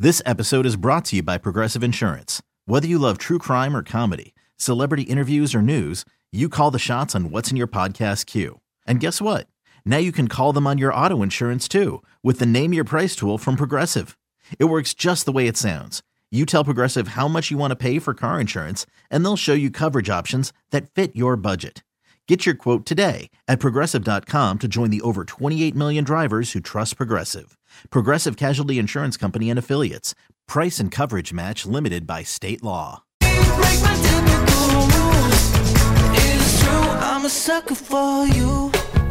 This episode is brought to you by Progressive Insurance. Whether you love true crime or comedy, celebrity interviews or news, you call the shots on what's in your podcast queue. And guess what? Now you can call them on your auto insurance too with the Name Your Price tool from Progressive. It works just the way it sounds. You tell Progressive how much you want to pay for car insurance, and they'll show you coverage options that fit your budget. Get your quote today at Progressive.com to join the over 28 million drivers who trust Progressive. Progressive Casualty Insurance Company and Affiliates. Price and coverage match limited by state law. I'm a sucker for you.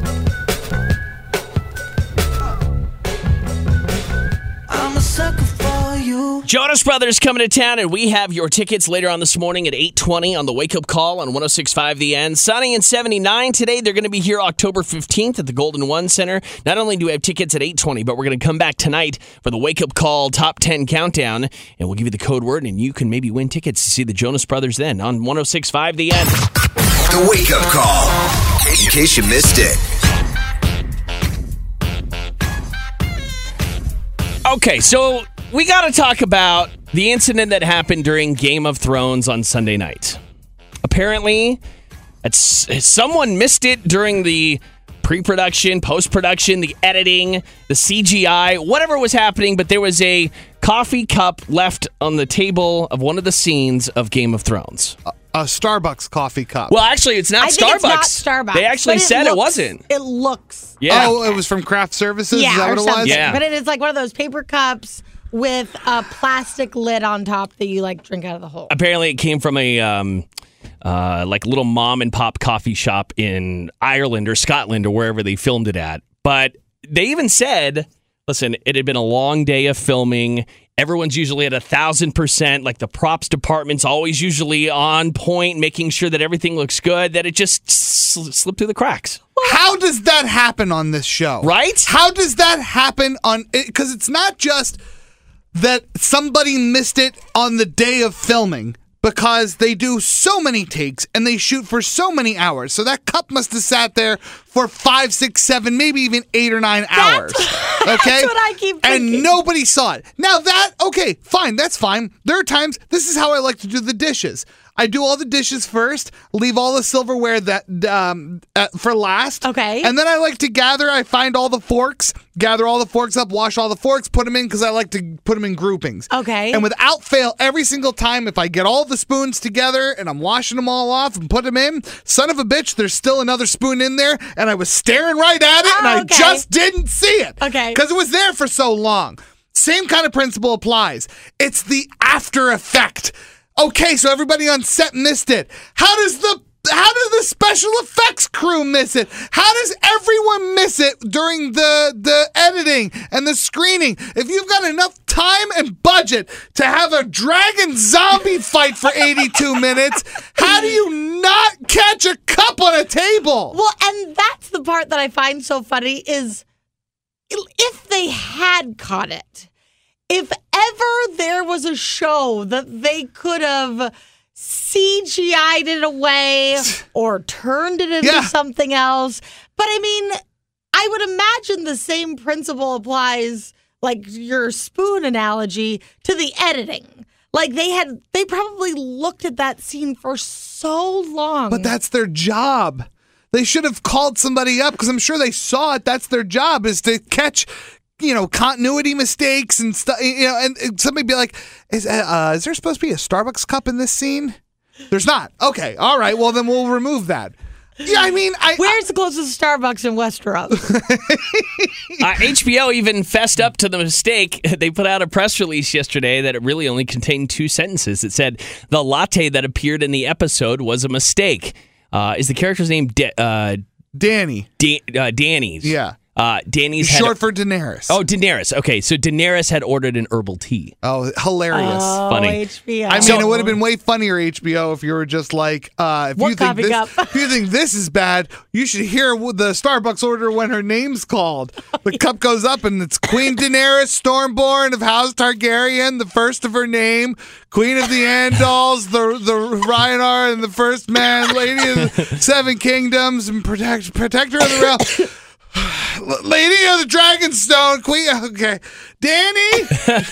I'm a sucker for you. Jonas Brothers coming to town, and we have your tickets later on this morning at 8:20 on the Wake Up Call on 106.5 The End. Sunny and 79 today. They're going to be here October 15th at the Golden One Center. Not only do we have tickets at 8:20, but we're going to come back tonight for the Wake Up Call Top 10 Countdown, and we'll give you the code word, and you can maybe win tickets to see the Jonas Brothers then on 106.5 The End. The Wake Up Call, in case you missed it. Okay, so we got to talk about the incident that happened during Game of Thrones on Sunday night. Apparently, someone missed it during the pre-production, post-production, the editing, the CGI, whatever was happening, but there was a coffee cup left on the table of one of the scenes of Game of Thrones. A Starbucks coffee cup. Well, actually, it's not Starbucks. It's not Starbucks. They actually said it wasn't. It looks. Yeah. Oh, it was from Craft Services? Yeah, Is that or what it something. was? Yeah. But it is like one of those paper cups with a plastic lid on top that you like drink out of the hole. Apparently, it came from a like little mom and pop coffee shop in Ireland or Scotland or wherever they filmed it at. But they even said, listen, it had been a long day of filming. Everyone's usually at 1,000%. Like the props department's always usually on point, making sure that everything looks good, that it just slipped through the cracks. How does that happen on this show? Right? How does that happen on... Because it's not just that somebody missed it on the day of filming, because they do so many takes and they shoot for so many hours. So that cup must have sat there for 5, 6, 7, maybe even 8 or 9 hours. Okay? That's what I keep thinking. And nobody saw it. Now that, okay, fine, that's fine. There are times, this is how I like to do the dishes. I do all the dishes first, leave all the silverware for last. Okay. And then I like to I find all the forks, gather all the forks up, wash all the forks, put them in, because I like to put them in groupings. Okay. And without fail, every single time, if I get all the spoons together and I'm washing them all off and put them in, son of a bitch, there's still another spoon in there, and I was staring right at it, and I just didn't see it. Okay. Because it was there for so long. Same kind of principle applies. It's the after effect. Okay, so everybody on set missed it. How does the special effects crew miss it? How does everyone miss it during the editing and the screening? If you've got enough time and budget to have a dragon zombie fight for 82 minutes, how do you not catch a cup on a table? Well, and that's the part that I find so funny is if they had caught it, if ever there was a show that they could have CGI'd it away or turned it into something else. But I mean, I would imagine the same principle applies, like your spoon analogy, to the editing. Like they probably looked at that scene for so long. But that's their job. They should have called somebody up, because I'm sure they saw it. That's their job, is to catch, continuity mistakes and stuff. And somebody be like, is there supposed to be a Starbucks cup in this scene? There's not. Okay, all right. Well, then we'll remove that. Yeah, I mean, where's the closest Starbucks in Westeros? HBO even fessed up to the mistake. They put out a press release yesterday that it really only contained 2 sentences. It said the latte that appeared in the episode was a mistake. Is the character's name Danny? Danny's. Yeah. Danny's short for Daenerys. Oh, Daenerys. Okay, so Daenerys had ordered an herbal tea. Oh, hilarious. Oh, funny. HBO. I mean, it would have been way funnier, HBO, if you were just like, if you think this is bad, you should hear the Starbucks order when her name's called. The cup goes up and it's Queen Daenerys Stormborn of House Targaryen, the first of her name, Queen of the Andals, the Rhaenyra, and the first man, Lady of the Seven Kingdoms, and protector of the realm. Lady of the Dragonstone, Queen. Okay, Danny.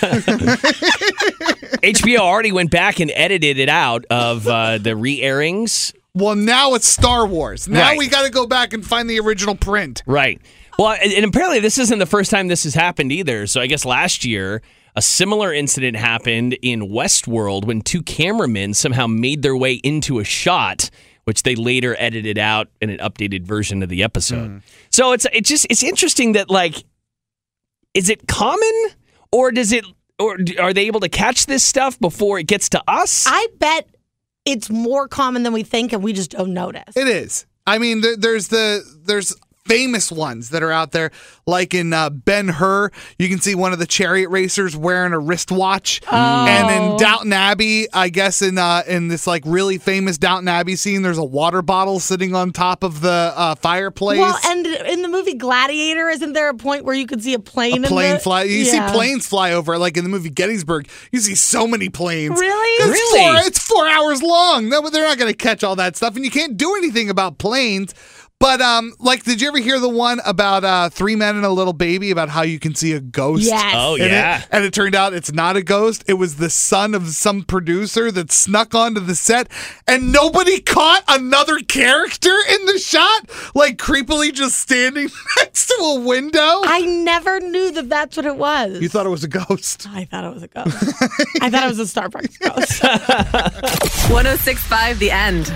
HBO already went back and edited it out of the re-airings. Well, now it's Star Wars. Now Right. we got to go back and find the original print. Right. Well, and apparently this isn't the first time this has happened either. So I guess last year, a similar incident happened in Westworld when two cameramen somehow made their way into a shot, which they later edited out in an updated version of the episode. So it's interesting that, like, is it common or are they able to catch this stuff before it gets to us? I bet it's more common than we think, and we just don't notice. It is. I mean, there's famous ones that are out there, like in Ben-Hur, you can see one of the chariot racers wearing a wristwatch. And in Downton Abbey, I guess in this like really famous Downton Abbey scene, there's a water bottle sitting on top of the fireplace. Well, and in the movie Gladiator, isn't there a point where you could see a plane? Fly. You see Yeah. planes fly over. Like in the movie Gettysburg, you see so many planes. Really? It's 4 hours long. No, they're not going to catch all that stuff, and you can't do anything about planes. But, like, did you ever hear the one about 3 Men and a Little Baby, about how you can see a ghost? Yes. Oh, in it? yeah. And it turned out it's not a ghost. It was the son of some producer that snuck onto the set, and nobody caught another character in the shot, like creepily just standing next to a window. I never knew that that's what it was. You thought it was a ghost. I thought it was a ghost. I thought it was a Starbucks ghost. 106.5 The End.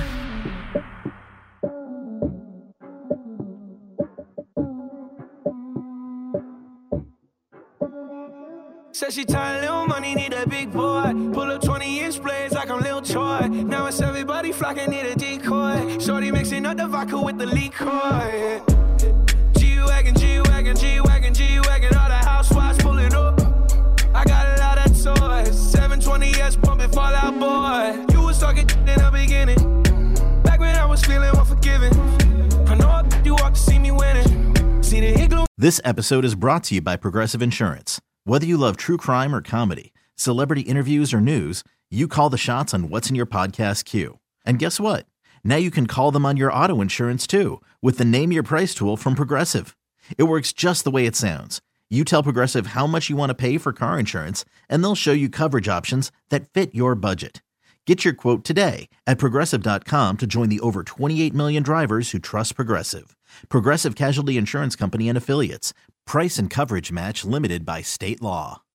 Said she tired, little money, need a big boy. Pull up 20-inch blades like I'm Lil Troy. Now it's everybody flocking, need a decoy. Shorty mixing up the vodka with the liquor. G-Wagon, G-Wagon, G-Wagon, G-Wagon. All the housewives pulling up. I got a lot of toys. 720S pumping Fallout Boy. You was talking in the beginning. Back when I was feeling unforgiving. I know you walked to see me winning. See the igloo. This episode is brought to you by Progressive Insurance. Whether you love true crime or comedy, celebrity interviews or news, you call the shots on what's in your podcast queue. And guess what? Now you can call them on your auto insurance too, with the Name Your Price tool from Progressive. It works just the way it sounds. You tell Progressive how much you want to pay for car insurance, and they'll show you coverage options that fit your budget. Get your quote today at Progressive.com to join the over 28 million drivers who trust Progressive. Progressive Casualty Insurance Company and Affiliates. Price and coverage match limited by state law.